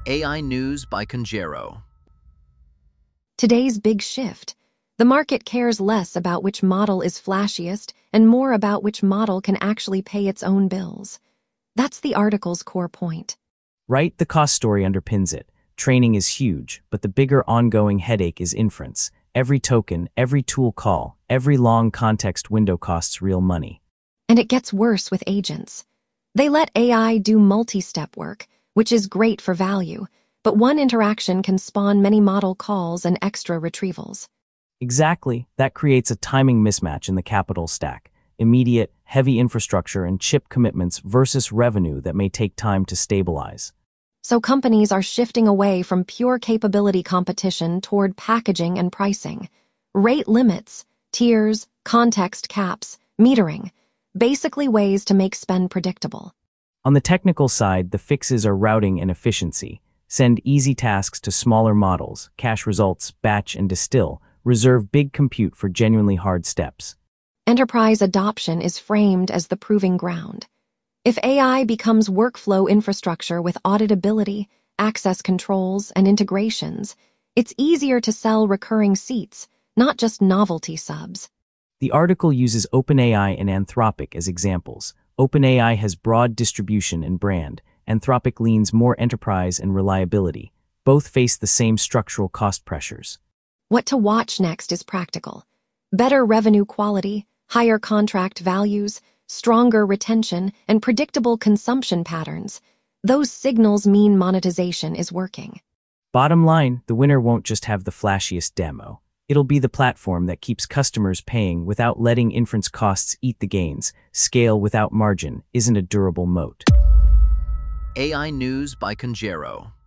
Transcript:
AI News by Conjero. Today's big shift. The market cares less about which model is flashiest and more about which model can actually pay its own bills. That's the article's core point. Right, the cost story underpins it. Training is huge, but the bigger ongoing headache is inference. Every token, every tool call, every long context window costs real money. And it gets worse with agents. They let AI do multi-step work, which is great for value, but one interaction can spawn many model calls and extra retrievals. Exactly, that creates a timing mismatch in the capital stack. Immediate, heavy infrastructure and chip commitments versus revenue that may take time to stabilize. So companies are shifting away from pure capability competition toward packaging and pricing. Rate limits, tiers, context caps, metering, basically ways to make spend predictable. On the technical side, the fixes are routing and efficiency. Send easy tasks to smaller models, cache results, batch and distill, reserve big compute for genuinely hard steps. Enterprise adoption is framed as the proving ground. If AI becomes workflow infrastructure with auditability, access controls, and integrations, it's easier to sell recurring seats, not just novelty subs. The article uses OpenAI and Anthropic as examples. OpenAI has broad distribution and brand. Anthropic leans more enterprise and reliability. Both face the same structural cost pressures. What to watch next is practical. Better revenue quality, higher contract values, stronger retention, and predictable consumption patterns. Those signals mean monetization is working. Bottom line, the winner won't just have the flashiest demo. It'll be the platform that keeps customers paying without letting inference costs eat the gains. Scale without margin isn't a durable moat. AI News by Conjero.